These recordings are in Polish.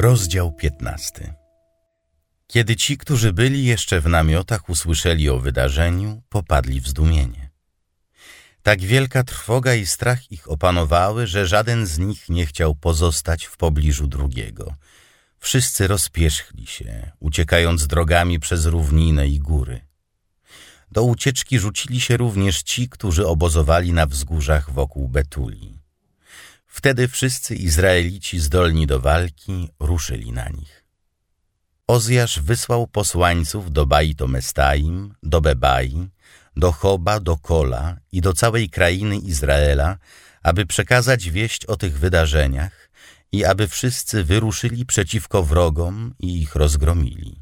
Rozdział 15. Kiedy ci, którzy byli jeszcze w namiotach, usłyszeli o wydarzeniu, popadli w zdumienie. Tak wielka trwoga i strach ich opanowały, że żaden z nich nie chciał pozostać w pobliżu drugiego. Wszyscy rozpierzchli się, uciekając drogami przez równinę i góry. Do ucieczki rzucili się również ci, którzy obozowali na wzgórzach wokół Betuli. Wtedy wszyscy Izraelici zdolni do walki ruszyli na nich. Ozjasz wysłał posłańców do Bajtomestaim, do Bebai, do Choba, do Kola i do całej krainy Izraela, aby przekazać wieść o tych wydarzeniach i aby wszyscy wyruszyli przeciwko wrogom i ich rozgromili.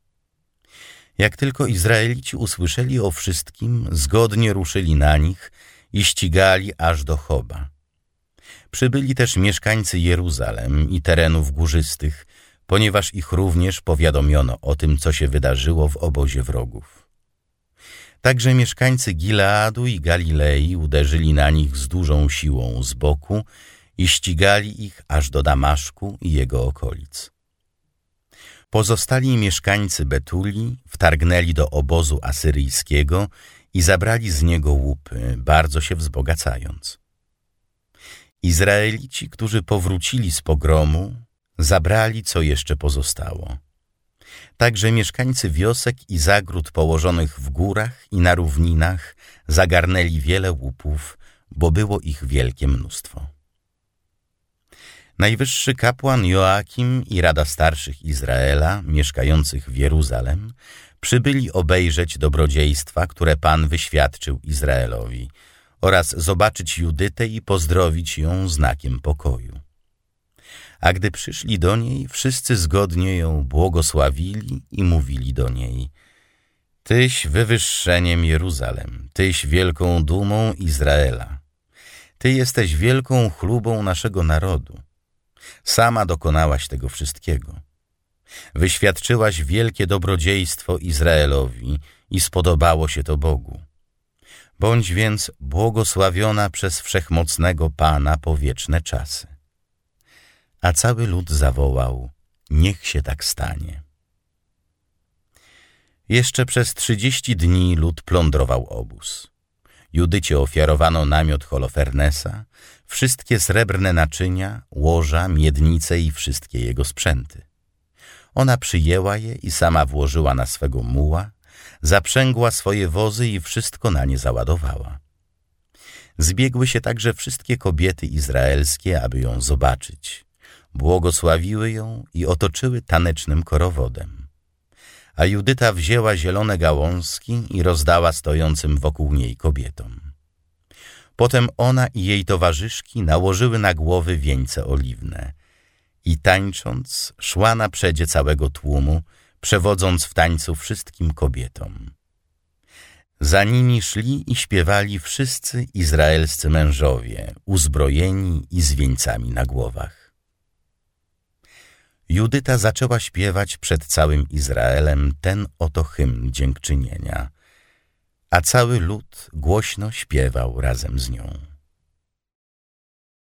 Jak tylko Izraelici usłyszeli o wszystkim, zgodnie ruszyli na nich i ścigali aż do Choba. Przybyli też mieszkańcy Jeruzalem i terenów górzystych, ponieważ ich również powiadomiono o tym, co się wydarzyło w obozie wrogów. Także mieszkańcy Gileadu i Galilei uderzyli na nich z dużą siłą z boku i ścigali ich aż do Damaszku i jego okolic. Pozostali mieszkańcy Betuli wtargnęli do obozu asyryjskiego i zabrali z niego łupy, bardzo się wzbogacając. Izraelici, którzy powrócili z pogromu, zabrali, co jeszcze pozostało. Także mieszkańcy wiosek i zagród położonych w górach i na równinach zagarnęli wiele łupów, bo było ich wielkie mnóstwo. Najwyższy kapłan Joakim i Rada Starszych Izraela, mieszkających w Jeruzalem, przybyli obejrzeć dobrodziejstwa, które Pan wyświadczył Izraelowi, oraz zobaczyć Judytę i pozdrowić ją znakiem pokoju. A gdy przyszli do niej, wszyscy zgodnie ją błogosławili i mówili do niej: Tyś wywyższeniem Jeruzalem, Tyś wielką dumą Izraela. Ty jesteś wielką chlubą naszego narodu. Sama dokonałaś tego wszystkiego. Wyświadczyłaś wielkie dobrodziejstwo Izraelowi i spodobało się to Bogu. Bądź więc błogosławiona przez Wszechmocnego Pana po wieczne czasy. A cały lud zawołał: niech się tak stanie. Jeszcze przez 30 dni lud plądrował obóz. Judycie ofiarowano namiot Holofernesa, wszystkie srebrne naczynia, łoża, miednice i wszystkie jego sprzęty. Ona przyjęła je i sama włożyła na swego muła, zaprzęgła swoje wozy i wszystko na nie załadowała. Zbiegły się także wszystkie kobiety izraelskie, aby ją zobaczyć. Błogosławiły ją i otoczyły tanecznym korowodem. A Judyta wzięła zielone gałązki i rozdała stojącym wokół niej kobietom. Potem ona i jej towarzyszki nałożyły na głowy wieńce oliwne i tańcząc szła na przedzie całego tłumu, przewodząc w tańcu wszystkim kobietom. Za nimi szli i śpiewali wszyscy izraelscy mężowie, uzbrojeni i z wieńcami na głowach. Judyta zaczęła śpiewać przed całym Izraelem ten oto hymn dziękczynienia, a cały lud głośno śpiewał razem z nią.